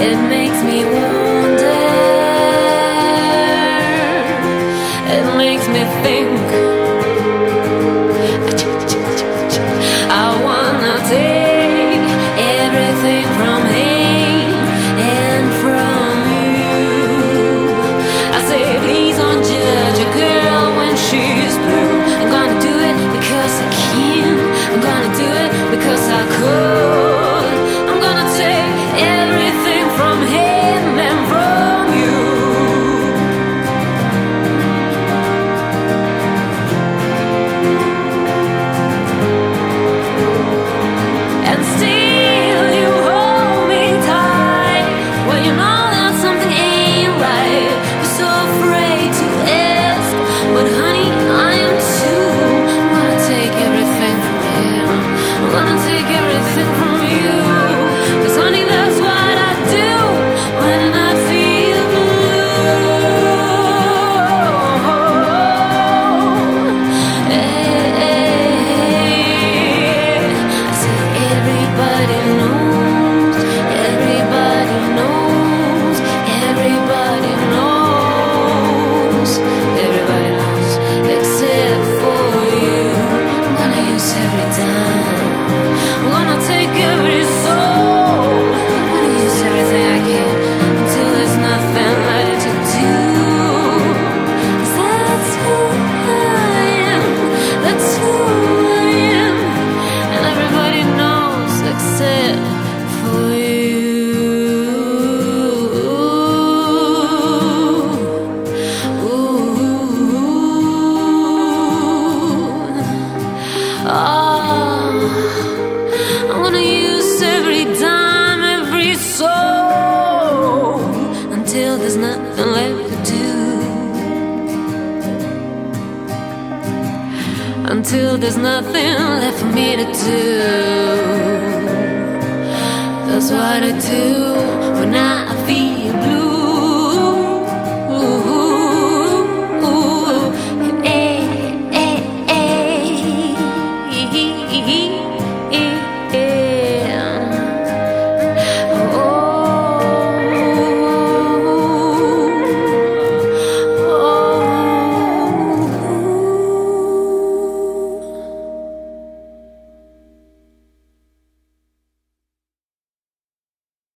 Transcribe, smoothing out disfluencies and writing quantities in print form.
It makes me wonder. It makes me think. I wanna take everything from him and from you. I say, please don't judge a girl when she's blue. I'm gonna do it because I can. I'm gonna do it because I could. I'm gonna take everything from him and from you. And still you hold me tight. Well, you know that something ain't right. You're so afraid to ask, but honey, I am too. I'm gonna take everything from him. I'm gonna take everything from you. 'Cause honey, that's what I do when I feel blue. I said everybody knows, everybody knows, everybody knows, everybody knows, except for you. I'm gonna use every time. I'm gonna take every soul. I'm gonna use everything I can until there's nothing left to do. 'Cause that's who I am. That's who I am. And everybody knows except for you. I'm gonna use every dime, every soul until there's nothing left to do. Until there's nothing left for me to do. That's what I do when I feel blue.